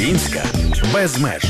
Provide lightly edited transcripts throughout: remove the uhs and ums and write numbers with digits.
Українська без меж.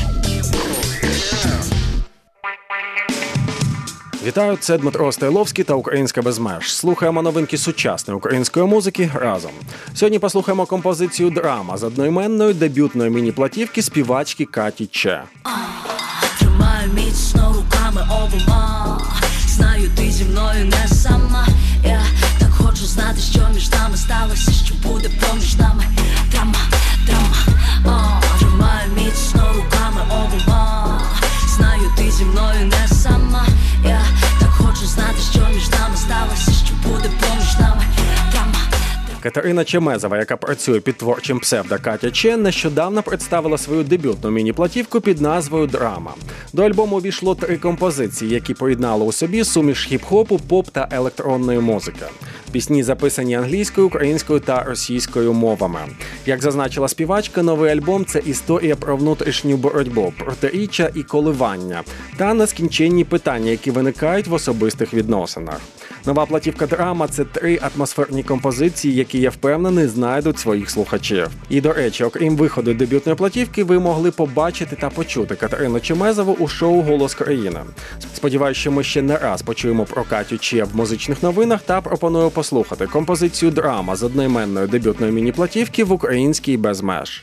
Вітаю, це Дмитро Стайловський та «Українська без меж». Слухаємо новинки сучасної української музики разом. Сьогодні послухаємо композицію «Драма» з одноіменної дебютної міні-платівки співачки Каті Че. Тримаю міцно руками обома. Знаю, ти зі мною не сама. Я так хочу знати, що між нами сталося, що буде поміж нами. Драма, драма. Тримаю міцно руками обома. Знаю, ти зі мною не сама. Я так хочу знати, що між нами сталося, що буде поміж нами. Драма. Катерина Чемезова, яка працює під творчим псевдо Катя Че, нещодавно представила свою дебютну міні-платівку під назвою «Драма». До альбому увійшло 3 композиції, які поєднали у собі суміш хіп-хопу, поп та електронної музики. Пісні записані англійською, українською та російською мовами. Як зазначила співачка, новий альбом – це історія про внутрішню боротьбу, протиріччя і коливання та нескінченні питання, які виникають в особистих відносинах. Нова платівка «Драма» – це 3 атмосферні композиції, які, я впевнений, знайдуть своїх слухачів. І, до речі, окрім виходу дебютної платівки, ви могли побачити та почути Катерину Чемезову у шоу «Голос країни». Сподіваюсь, що ми ще не раз почуємо про Катю Че в музичних новинах та пропоную послухати композицію «Драма» з одноіменної дебютної міні-платівки в «Українській без меж».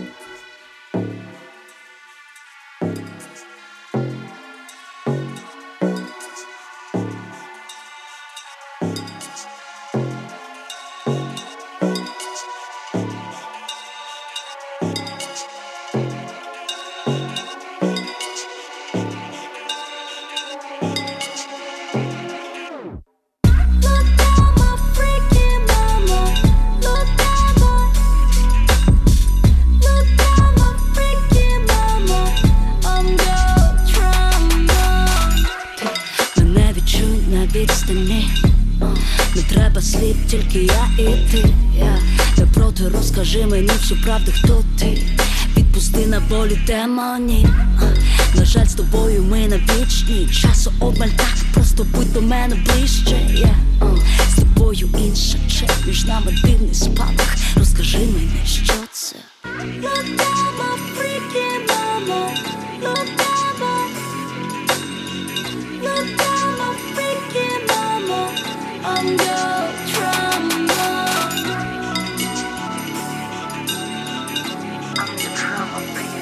Не треба слід, тільки я і ти. Не проти, розкажи мені всю правду, хто ти. Відпусти на волю демонів. На жаль, з тобою ми на вічні. Часу обмаль, так просто будь до мене ближче. З тобою інша честь, між нами дивний спалах. Розкажи мені, що це. I'm your drama. I'm your drama, baby.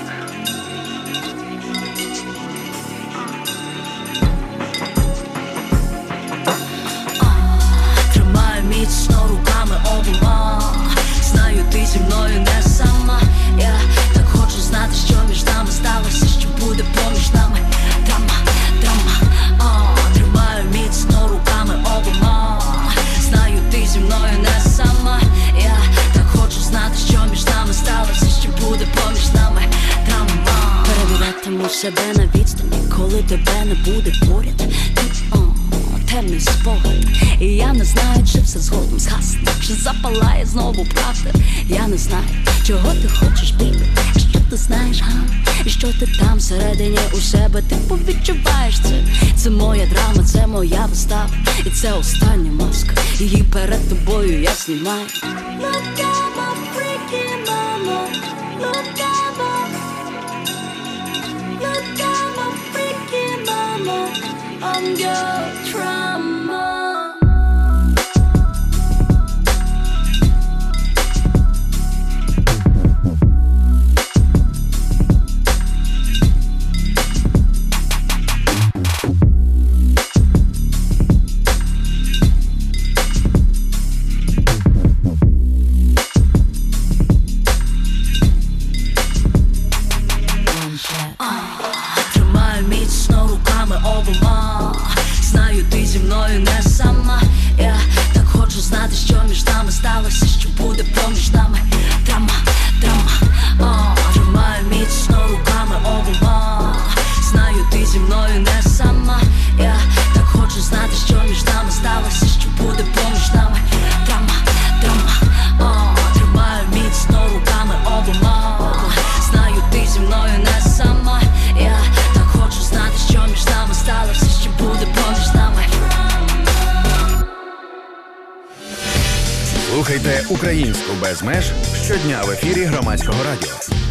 Тримаю міцно руками обома. Знаю, ти зі мною не сама. Я так хочу знати, що між нами сталося, що буде поміж нами. Драма, драма. Тримаю міцно руками обома. Знаю, ти зі мною не сама. Я так хочу знати, що між нами сталося, що буде поміж нами. Драма. Перевірятиму себе на відстані, коли тебе не буде поряд. Темний спогад. І я не знаю, чи все згодом згасне, чи запалає знову правда. Я не знаю, чого ти хочеш, бібі. Що ти знаєш, га? І що ти там всередині у себе, ти повідчуваєш це. Це моя драма, це моя вистава. І це остання маска, її перед тобою я знімаю. Look at my freaky mama. Look at my. Look at my freaky mama. I'm your drama. Тримаю міцно руками обома. Знаю, ти зі мною не сама. Я так хочу знати, що між нами сталося, що буде поміж нами. Драма, драма. Тримаю міцно руками обома. Знаю, ти зі мною не сама. Я так хочу знати, що між нами сталося, що буде поміж нами. Драма, драма. Тримаю міцно руками обома. Знаю, ти зі мною не сама. Я так хочу знати, що між нами сталося, що буде поміж нами. Слухайте «Українську без меж» щодня в ефірі Громадського радіо.